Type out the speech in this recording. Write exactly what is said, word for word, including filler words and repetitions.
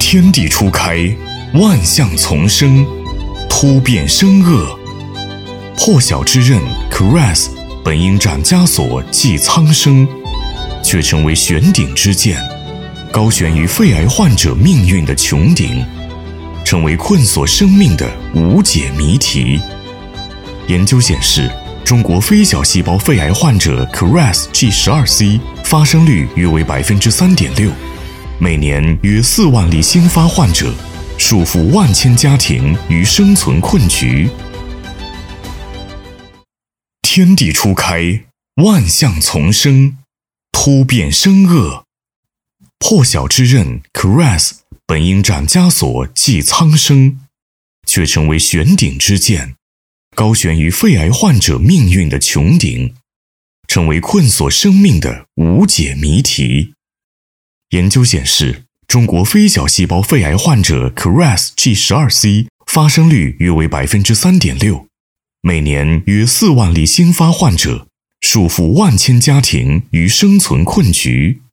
天地初开，万象丛生，突变生恶。破晓之刃 Caress 本应斩枷锁济苍生，却成为悬顶之剑，高悬于肺癌患者命运的穹顶，成为困锁生命的无解谜题。研究显示，中国非小细胞肺癌患者 Caress G 十二 C 发生率约为 百分之三点六， 每年约四万例新发患者，束缚万千家庭于生存困局。天地初开，万象丛生，突变生恶。破晓之刃 Caress 本应斩枷锁济苍生，却成为悬顶之剑，高悬于肺癌患者命运的穹顶，成为困锁生命的无解谜题。研究显示，中国非小细胞肺癌患者 Caress G 十二 C 发生率约为 百分之三点六， 每年约四万例新发患者，束缚万千家庭于生存困局。